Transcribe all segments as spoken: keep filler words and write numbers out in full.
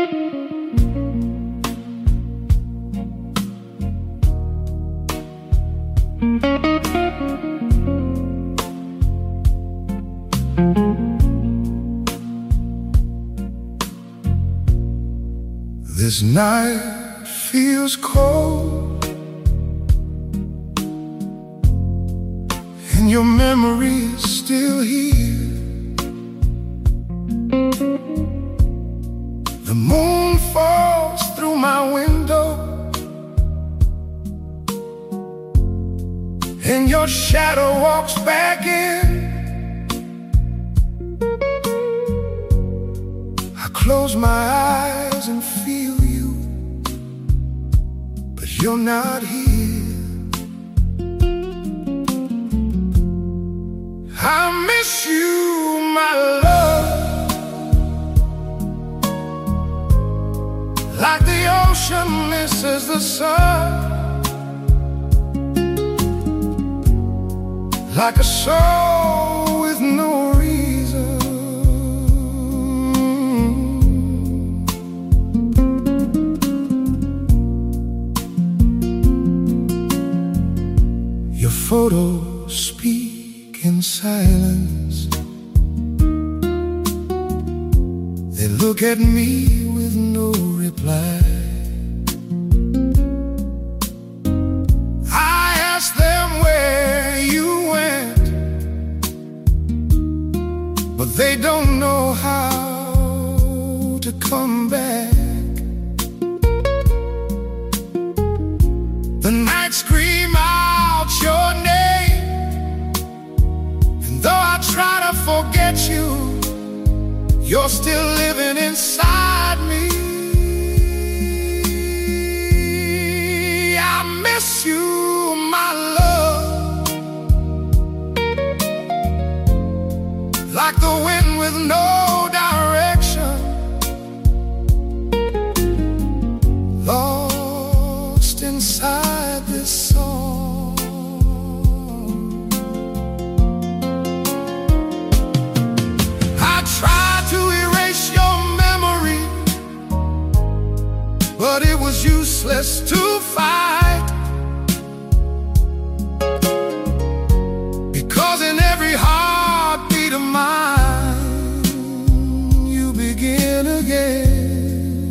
This night feels cold, and your memory is still here. The moon falls through my window, and your shadow walks back in. I close my eyes and feel you, but you're not here. I miss you, my love, like the ocean misses the sun, like a soul with no reason. Your photos speak in silence. They look at me with no reply. I ask them where you went, but they don't know how to come back. The night scream out your name, and though I try to forget you, you're still living inside me. I miss you, my love, like the wind with no direction, lost inside this song. I tried to erase your memory, but it was useless to fight, because in every heartbeat of mine you begin again.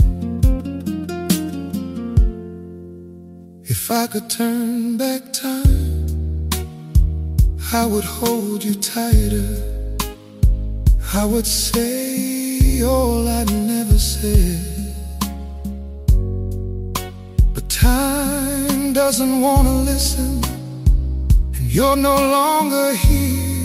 If I could turn back time, I would hold you tighter. I would say all I never said, but time doesn't want to listen, and you're no longer here.